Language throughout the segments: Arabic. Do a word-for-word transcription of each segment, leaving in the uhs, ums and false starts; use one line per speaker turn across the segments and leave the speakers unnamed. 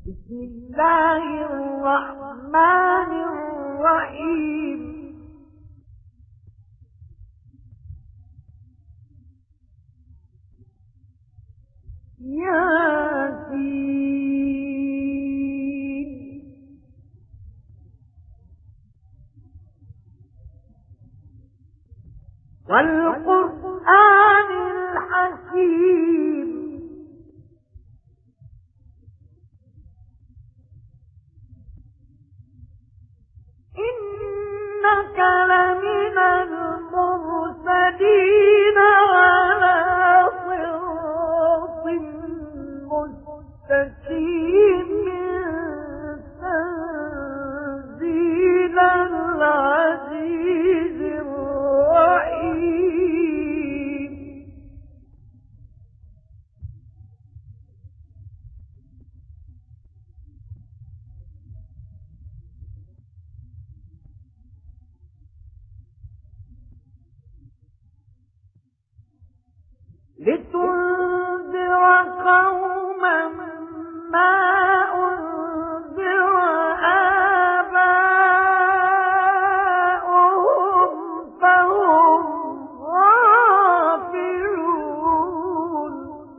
بسم الله الرحمن الرحيم ياسين والقرآن الحكيم إنك لمن المرسلين على صراط مستقيم تنزيل العزيز الرحيم لتنذر قوما ما أنذر آباؤهم فهم غافلون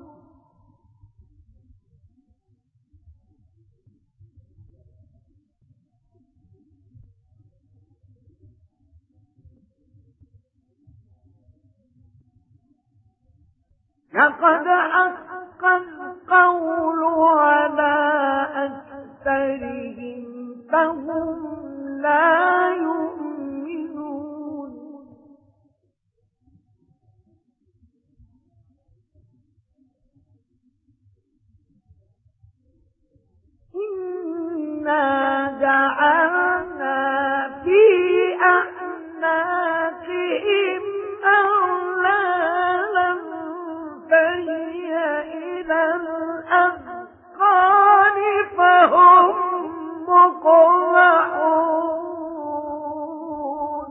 لقد حق القول على أكثرهم فهم لا يؤمنون إنا جعلنا في أعناقهم أغلالا فهي إلى الأذقان فهم مقمحون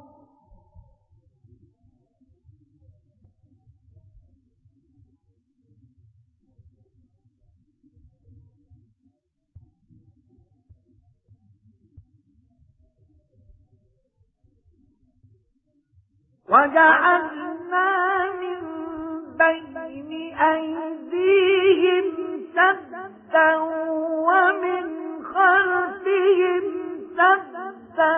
وجعلنا من بين أيديهم سدا ومن خلفهم سدا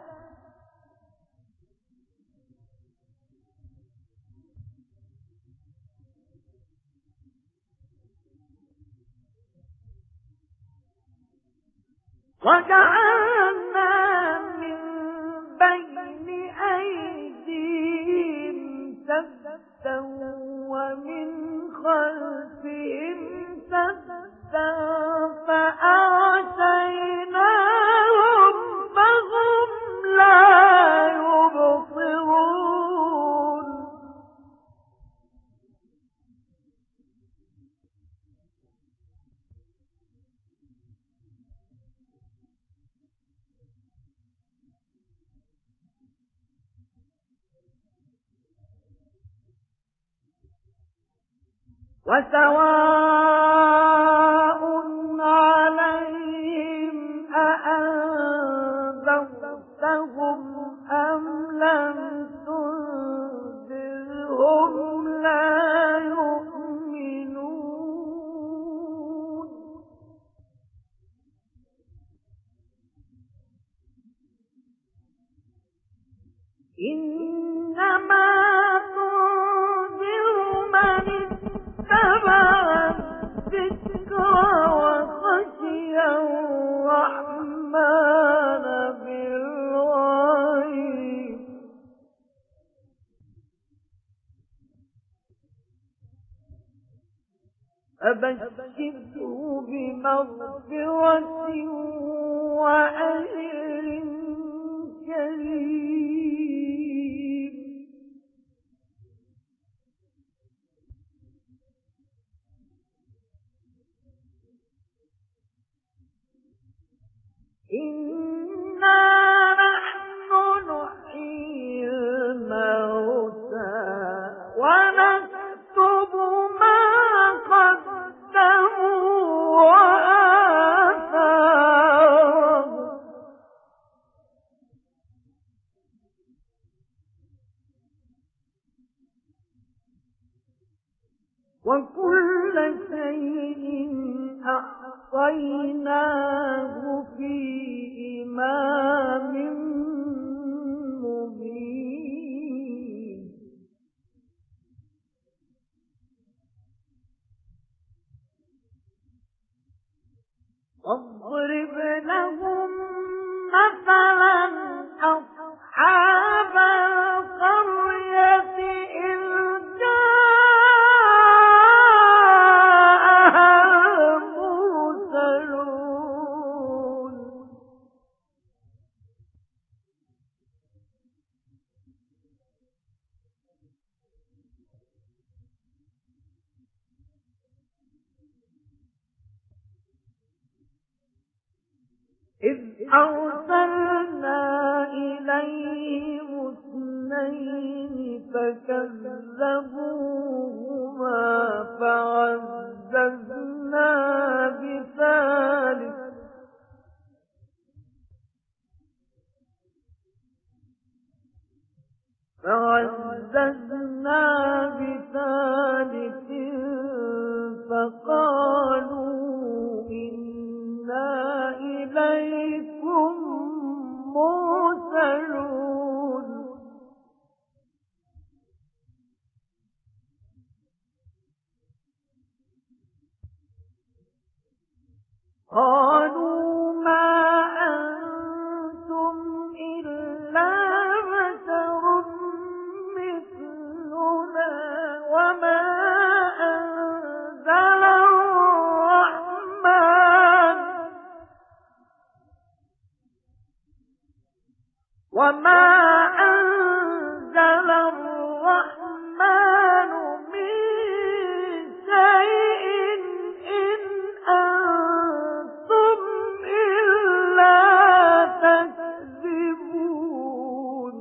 وجعلنا من بين أيديهم سدا ومن خلفهم سدا فأغشيناهم فهم لا يبصرون وسواء عليهم أأنذرتهم أم لم تنذرهم لا يؤمنون إنما تنذر من اتبع الذكر وخشي الرحمن بالغيب فبشره بمغفرة وأجر كريم إنا نحن نحيي الموتى ونكتب ما قدموا وآثارهم واضرب لهم مثلا أصحاب القرية إذ جاءها المرسلون إذ أرسلنا إليهم اثنين فكذبوهما فعززنا بثالث فعززنا بثالث فقالوا إنا إليكم مرسلون قالوا ما أنتم إلا بشر مثلنا وما أنزل الرحمن وما أنزل الرحمن من شيء إن أنتم إلا تكذبون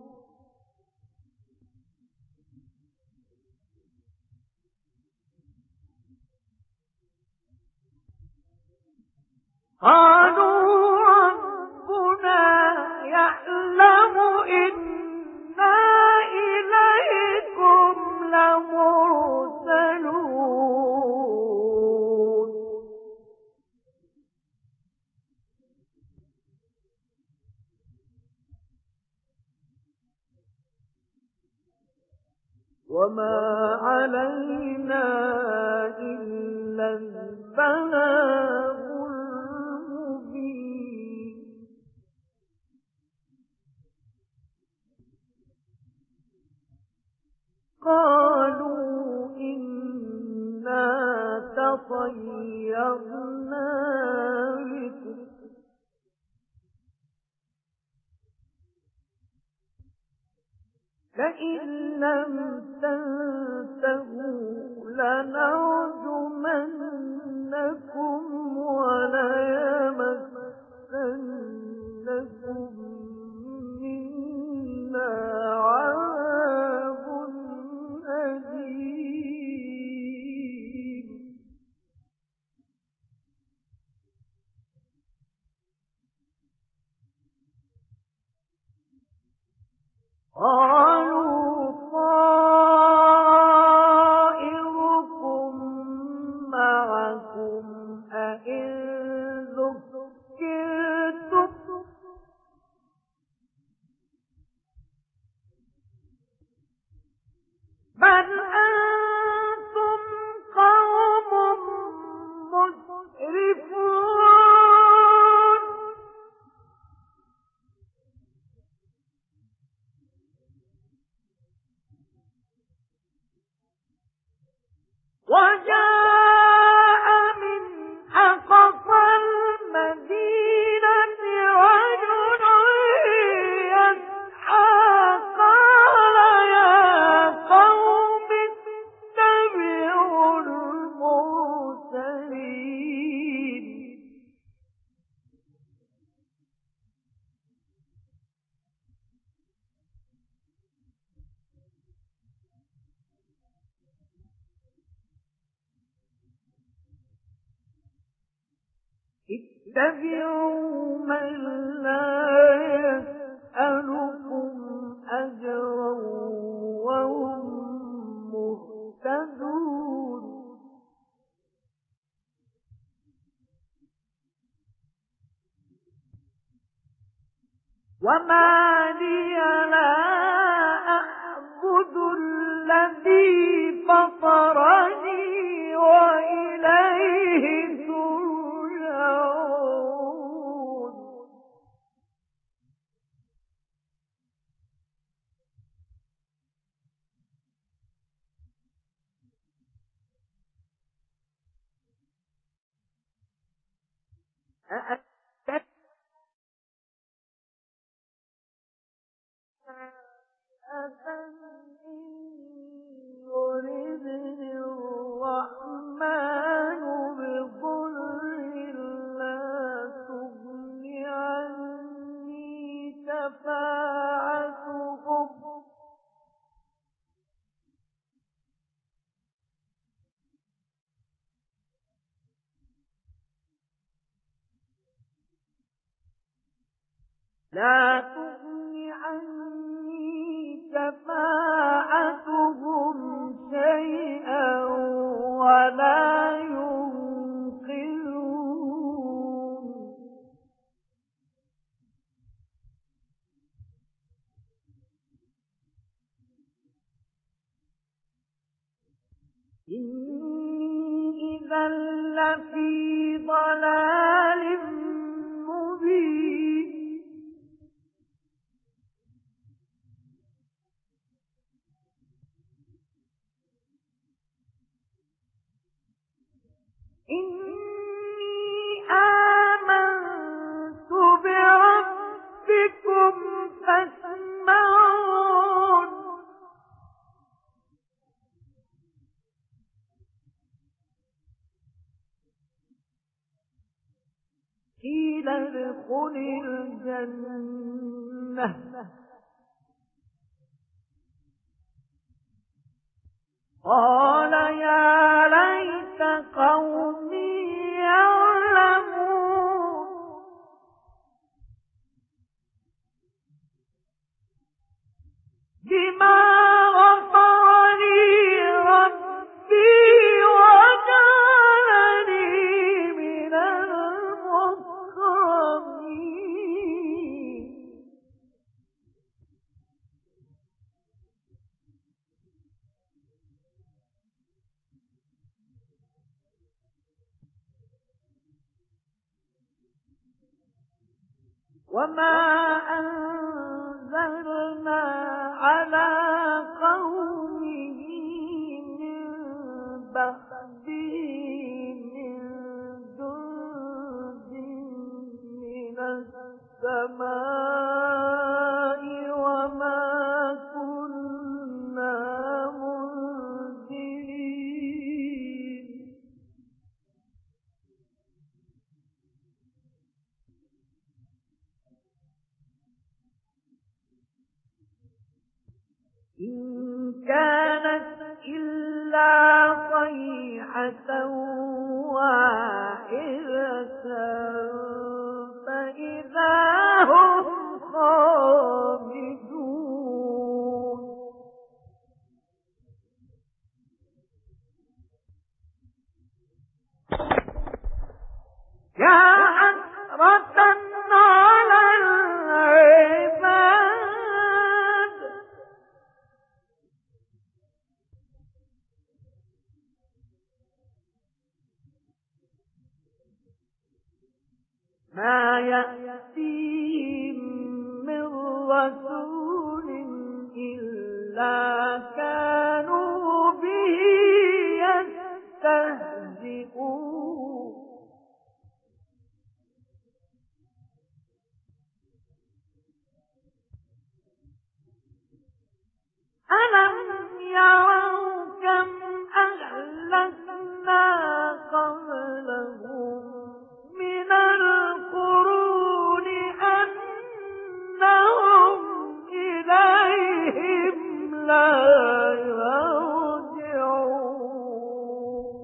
قالوا ربنا يعلم إنا إليكم لمرسلون وما علينا إلا البلاغ المبين قالوا إنا تطيرنا بكم لئن لم تنتهوا لنرجمنكم وليمسنكم منا عذاب أليم قالوا طائركم معكم أئن ذكرتم بل أنتم قوم مسرفون وجاء من أقصى المدينة رجل يسعى قال يا قوم اتبعوا المرسلين اتبعوا من لا يسألكم أجرا وهم مهتدون وما لي لا أعبد الذي فطرني وإليه ترجعون يردني الرحمن بضر لا تغن عني شفاعتهم لا تغن عني شفاعتهم شيئا ولا ينقذون إني إذا لفي ضلال مبين إني آمنت بربكم فاسمعون قيل ادخل الجنة قال يا ليت قومي يعلمون بما غفر لي ربي وجعلني من المكرمين وما أنزلنا على قومه من بعده من جند من السماء وما كنا منزلين إن كانت إلا صيحة واحدة فإذا هم خامدون يا حسرة على العباد ما يأتيهم من رسول إلا كانوا به يستهزئون ألم يروا كم أهلكنا قبلهم من القرون أنهم إليهم لا يرجعون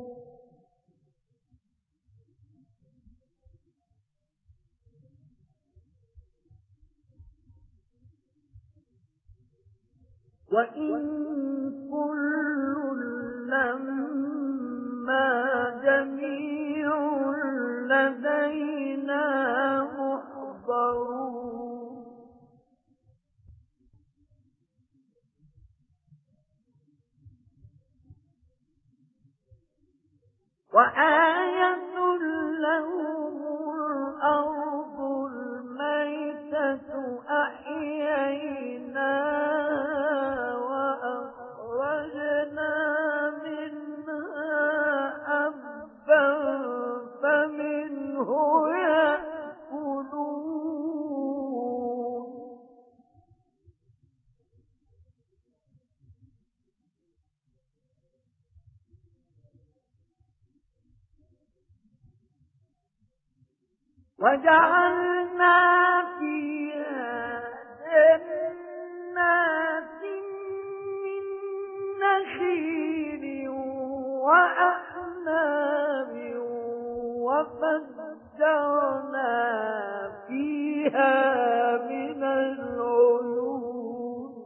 وإن كل لما جميع لدينا محضرون وآية لهم الأرض الميتة أحييناها وأخرجنا منها حبا فمنه يأكلون وجعلنا فيها جنات من نخيل وأعناب وفجرنا فيها من العيون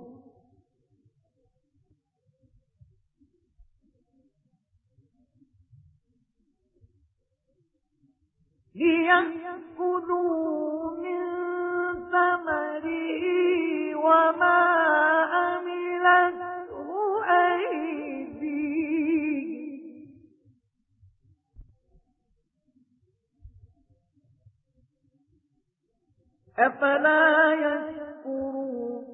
ليأكلوا من ثمره وما عملته أيديهم أفلا يشكرون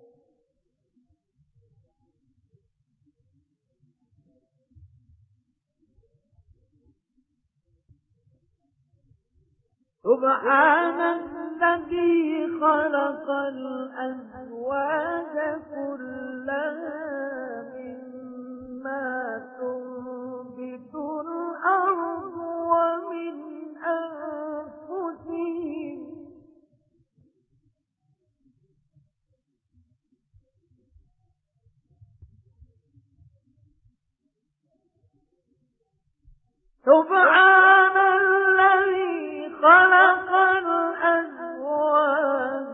سبحان الذي خلق الأزواج كلها مما تنبت الأرض ومن أنفسهم سبحان الذي خلق الأزواج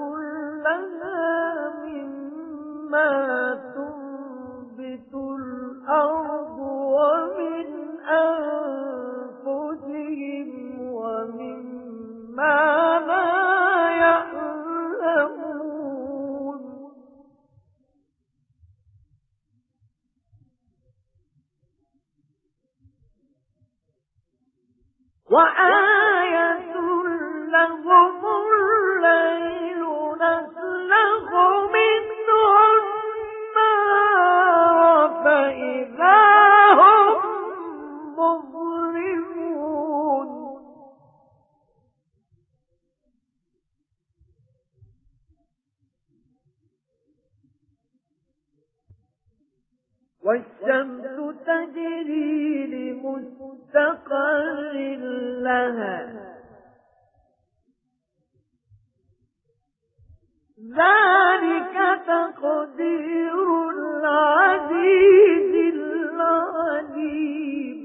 كلها مما تنبت الأرض ومن أنفسهم ومما لا يعلمون وآية لهم الليل نسلخ منه النار فإذا هم مظلمون والشمس تجري لمستقر لها ذلك تقدير العزيز العليم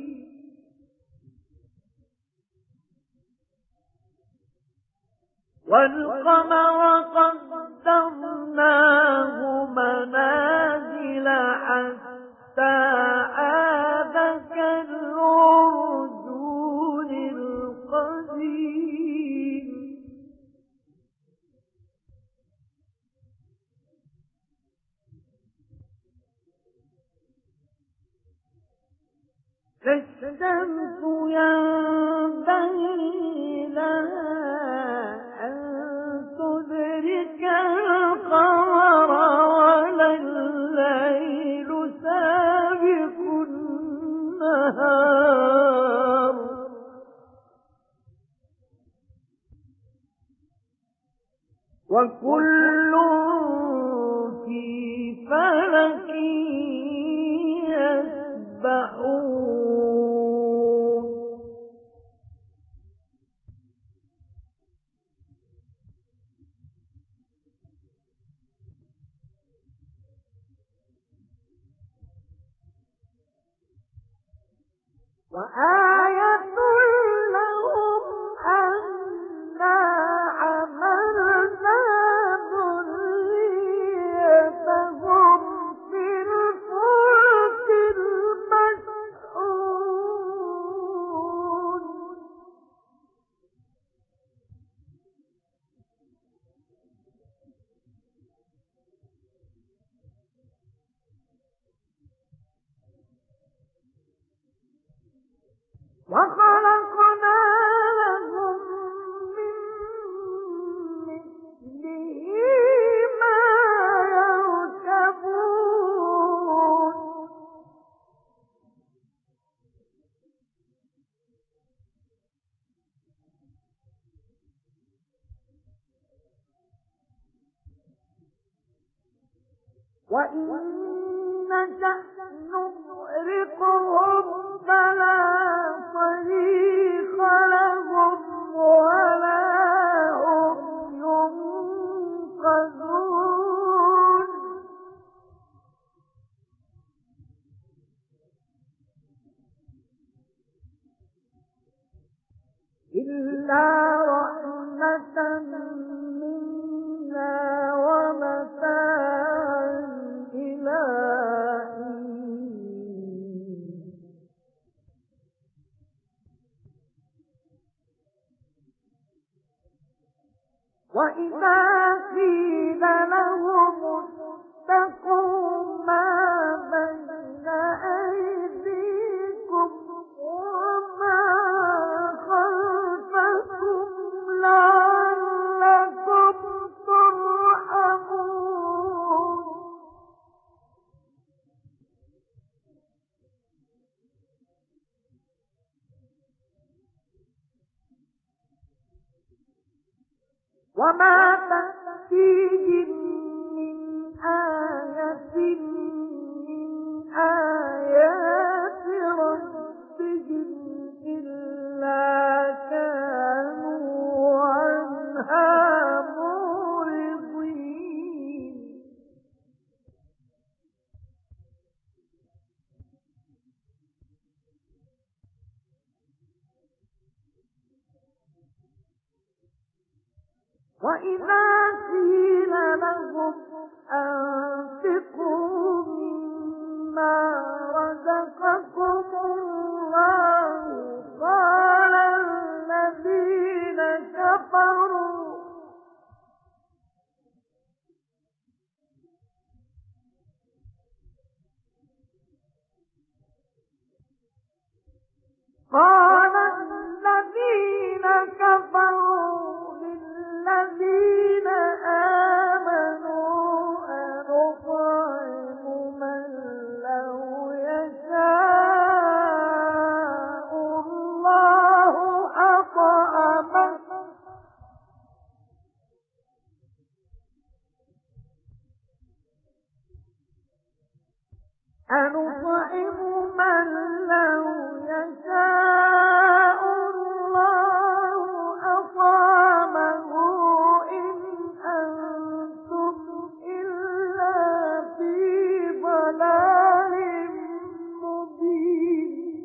والقمر قدرناه منازل حتى عاد كالعرجون القديم فالشمس ينبغي لها أن تدرك القمر ولا الليل سابق النهار وكل في فلك يسبحون وآية لهم أنا عملنا ذريتهم في الفلك المشحون وخلقنا لهم من مثله ما يركبون وإن نشأ نغرقهم فلا صريخ لهم ولا إِلَّا رَحْمَةً مِنَّا وَمَتَاعًا إِلَىٰ حِينٍ وَإِذَا قِيلَ لَهُمُ اتَّقُوا مَا بَيْنَ أَيْدِيكُمْ وَمَا خَلْفَكُمْ لَعَلَّكُمْ تُرْحَمُونَ وَمَا تَأْتِيهِم مِّنْ آيَةٍ مِّنْ آيَاتِ رَبِّهِمْ إِلَّا كَانُوا عَنْهَا مُعْرِضِينَ وَإِذَا قِيلَ لَهُمْ أَنفِقُوا مِمَّا رَزَقَكُمُ اللَّهُ قَالَ الَّذِينَ كَفَرُوا قَالَ الَّذِينَ كَفَرُوا لِلَّذِينَ آمَنُوا أَنُطْعِمُ مَن لَّوْ يَشَاءُ اللَّهُ أَطْعَمَهُ أَنُطْعِمُ مَن لَّوْ يَشَاءُ اللَّهُ أَطْعَمَهُ إِنْ أَنتُمْ إِلَّا فِي ضَلَالٍ مُّبِينٍ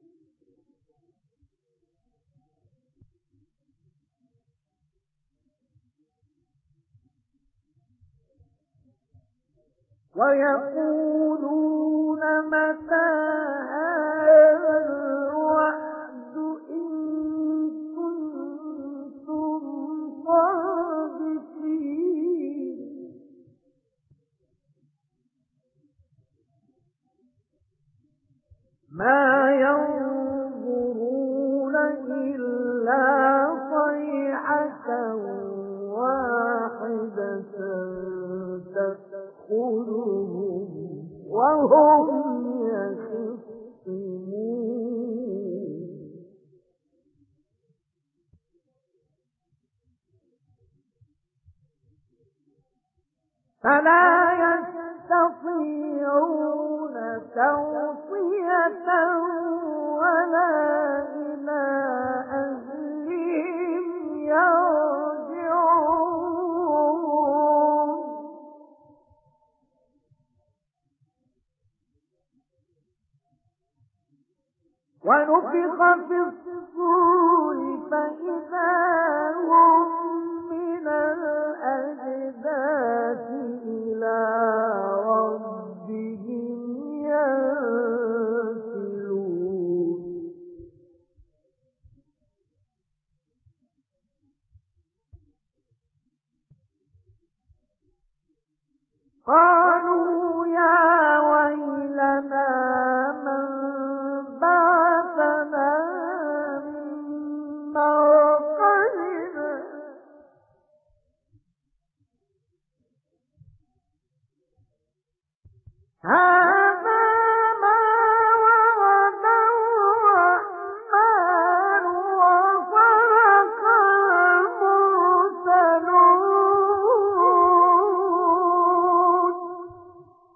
وَيَقُولُونَ مَتَىٰ هَٰذَا الْوَعْدُ إِن كُنتُمْ صَادِقِينَ مَا يَنظُرُونَ إِلَّا صَيْحَةً وَاحِدَةً تَأْخُذُهُمْ وَهُمْ يَخِصِّمُونَ فَلَا يَسْتَطِيعُونَ تَوْصِيَةً وَلَا إِلَىٰ أَهْلِهِمْ يَرْجِعُونَ وَنُفِخَ فِي الصُّورِ فَإِذَا هُم مِّنَ الْأَجْدَاثِ إِلَىٰ رَبِّهِمْ يَنسِلُونَ قَالُوا يَا وَيْلَنَا مَن بَعَثَنَا مِن مَّرْقَدِنَا هَٰذَا مَا وَعَدَ الرَّحْمَٰنُ وَصَدَقَ الْمُرْسَلُونَ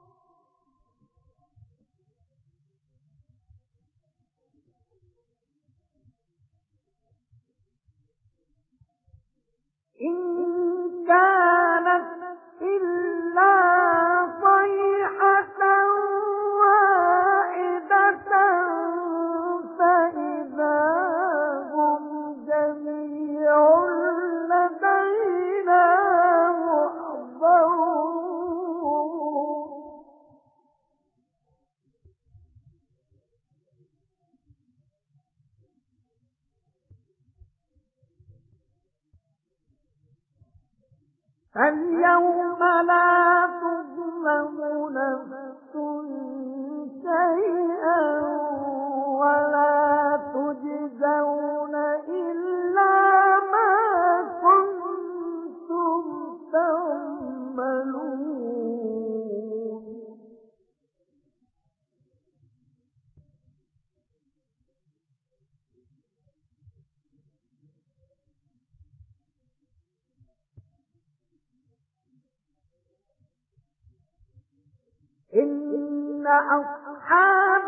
فاليوم لا تظلم نفس شيئا ولا تجزون إلا ما كنتم تعملون إن أصحاب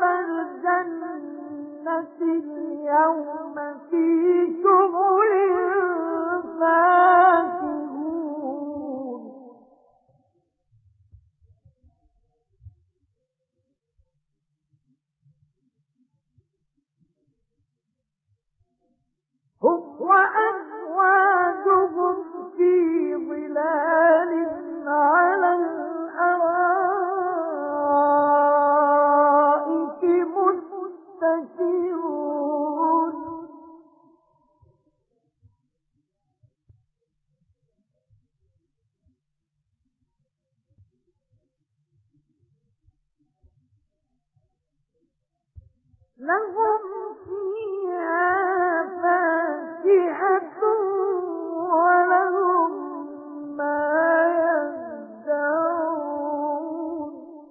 الجنة اليوم في شغل فاكهون هم وأزواجهم في ظلال على الأرائك متكئون لهم فيها فاكهة ولهم ما يدعون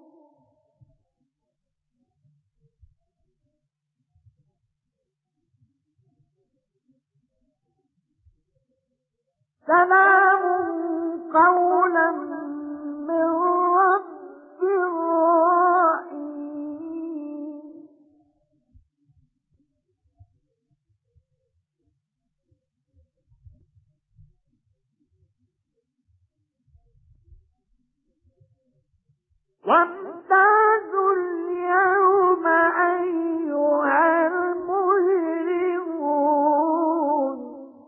سلام قولا من رب رحيم وامتازوا اليوم أيها المجرمون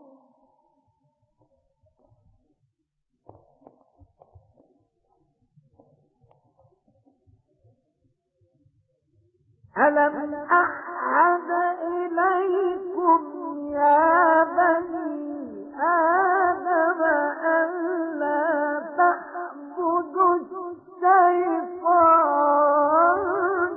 ألم أعهد إليكم يا بني آدم ألا تعبدوا الشيطان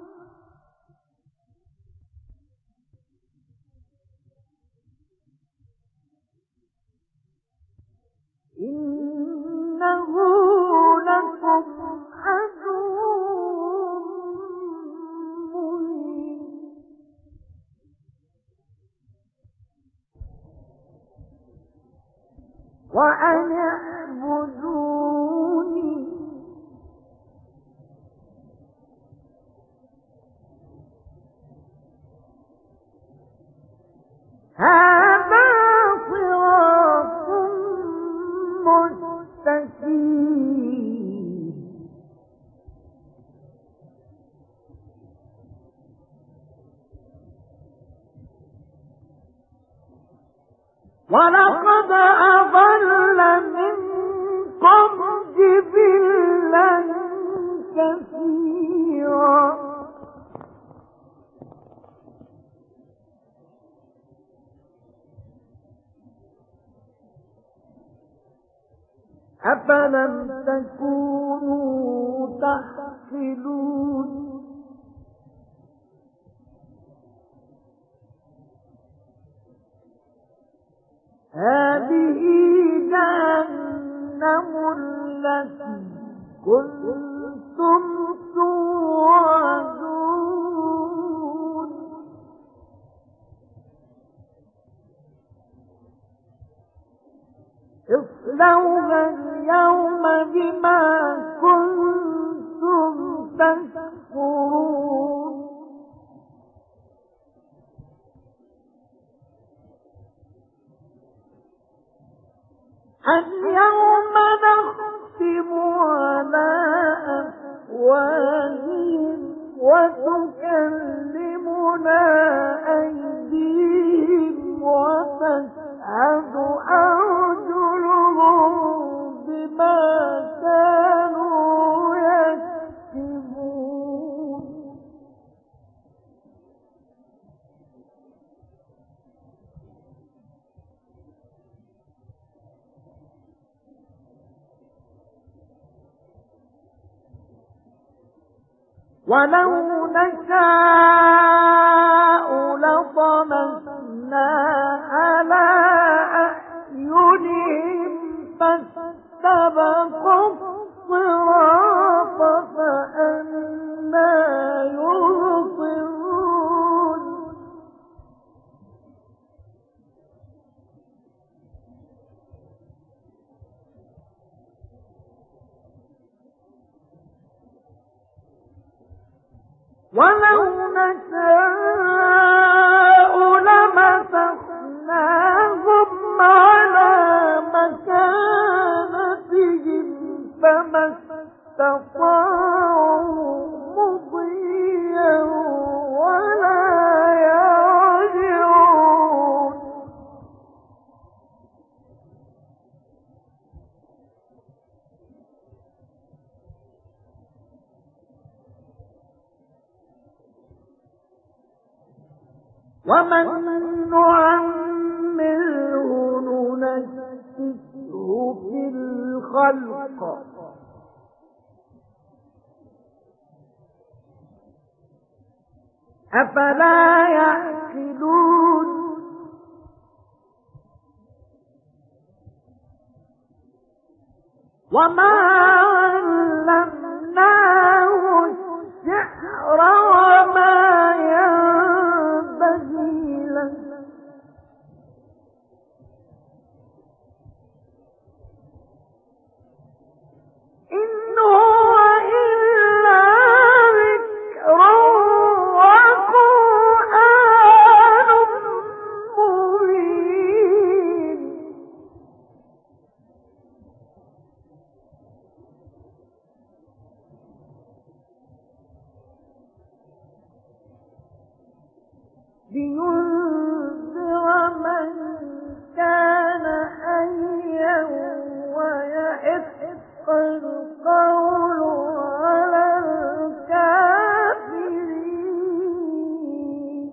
إنه لكم عدو مبين وأن اعبدوني هذا صراط مستقيم ولقد أضل منكم جبلا كثيرا أفلم تكونوا تعقلون هذه جهنم التي كنتم توعدون اصلوها اليوم بما كنتم تكفرون اليوم نختم على أفواههم وتكلمنا أيديهم وتشهد أرجلهم بما كانوا يكسبون ولو نشاء لطمسنا على أعينهم فاستبقوا الصراط فأنى يبصرون ولو نشاء لمسخناهم على مكانتهم فما استطاعوا مضيا ولا يرجعون ومن نعمره ننشئه في الخلق أفلا يعقلون وما علمناه الشعر وما ينبغي له إن هو إلا ذكر وقرآن مبين لينذر من كان حيا ويحق القول على الكافرين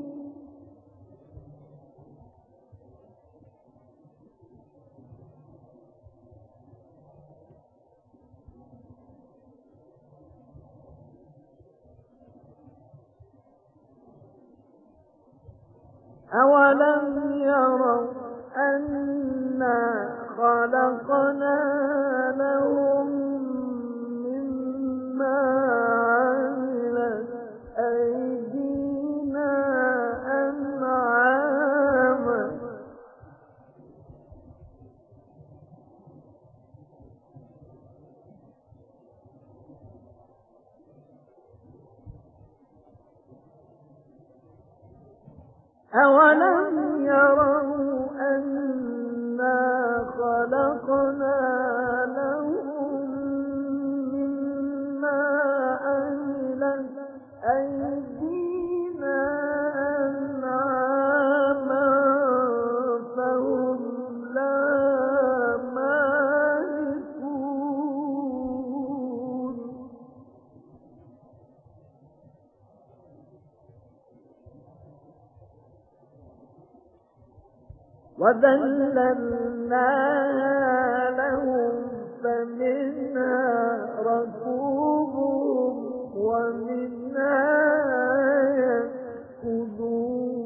أولم يروا أنا خلقنا لهم مما عملت أيدينا أنعاما أولم يروا أنا خلقنا لهم مما عملت أيدينا أنعاما فهم لها مالكون وذللناها لهم فمنها ركوبهم ومنها يأكلون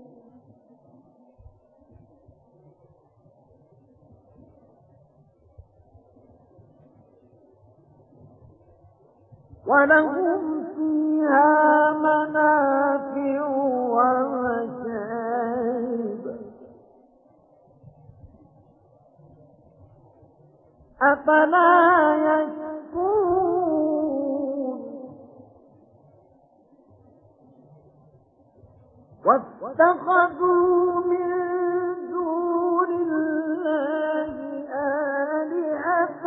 ولهم فيها منافع ومشارب أفلا يشكرون واتخذوا من دون الله آلهة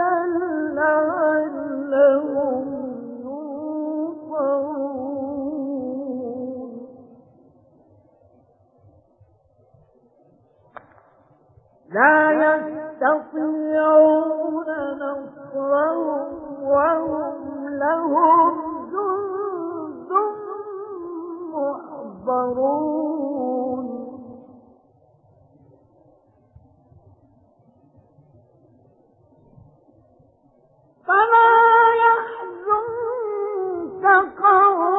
لعلهم ينصرون لا يستطيعون نصرهم وهم لهم جند محضرون فلا يحزنك قولهم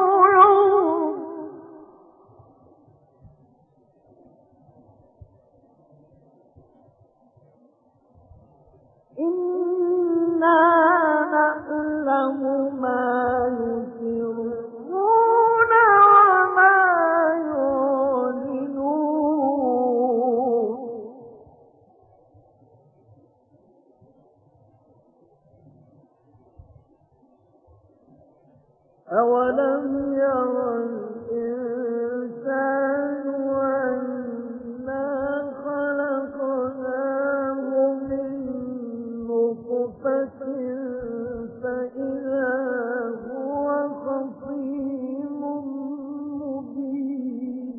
أَوَلَمْ يَرَ الْإِنسَانُ أَنَّا خَلَقْنَاهُ مِن نُّطْفَةٍ فَإِذَا هُوَ خَصِيمٌ مُّبِينٌ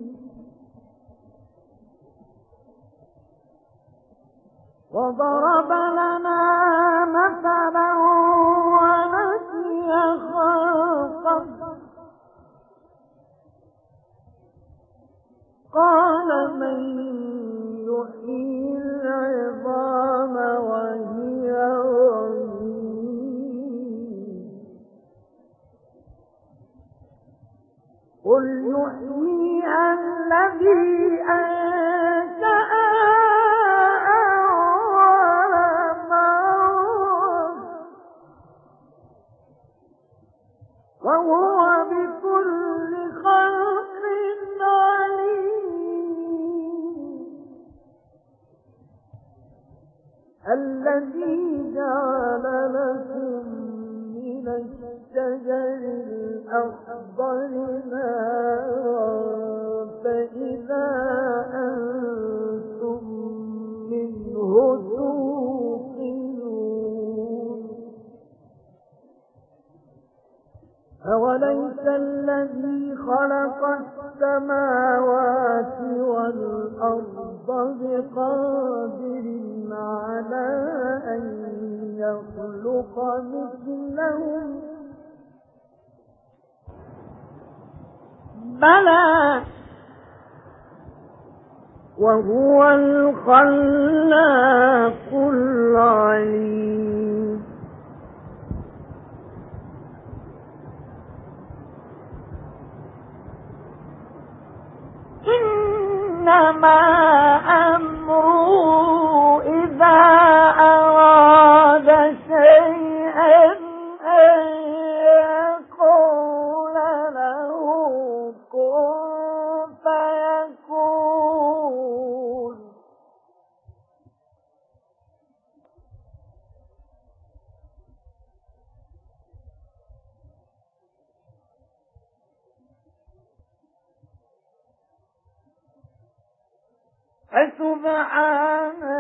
وَضَرَبَ لَنَا مَثَلًا وَنَسِيَ خَلْقَهُ قَالَ مَن يُحْيِي الْعِظَامَ وَهِيَ رَمِيمٌ قُلْ يُحْيِيهَا الَّذِي أَنشَأَهَا وَهُوَ بِكُلِّ خَلْقٍ عَلِيمٌ الَّذِي جَعَلَ لَكُم مِّنَ الشَّجَرِ الْأَخْضَرِ نَارًا فَإِذَا أَنتُم مِّنْهُ تُوقِدُونَ أَوَلَيْسَ الَّذِي خَلَقَ السَّمَاوَاتِ وَالْأَرْضَ بِقَادِرٍ عَلَىٰ أَن يَخْلُقَ مِثْلَهُم بَلَىٰ وَهُوَ الْخَلَّاقُ الْعَلِيمُ إِنَّمَا أَمْرُهُ إِذَا أَرَادَ شَيْئًا أَن يَقُولَ لَهُ كُن فَيَكُونُ فَسُبْحَانَ